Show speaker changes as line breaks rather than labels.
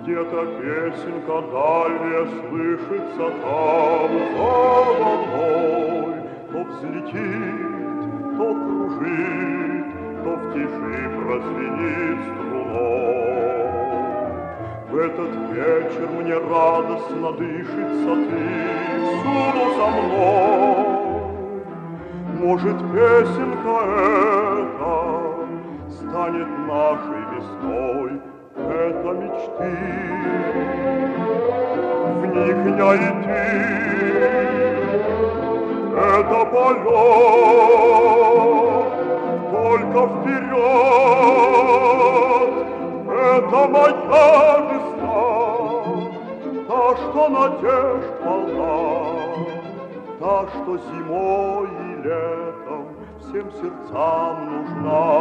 Где-то песенка дальняя слышится там за волной, то взлетит, то кружит, то в тиши прозвенит струной. В этот вечер мне радостно дышится ты всюду со мной. Может, песенка эта станет нашей весной, это мечты, в них я идти, это полет, только вперед, это моя весна, та, что надежд полна, та, что зимой и летом всем сердцам нужна.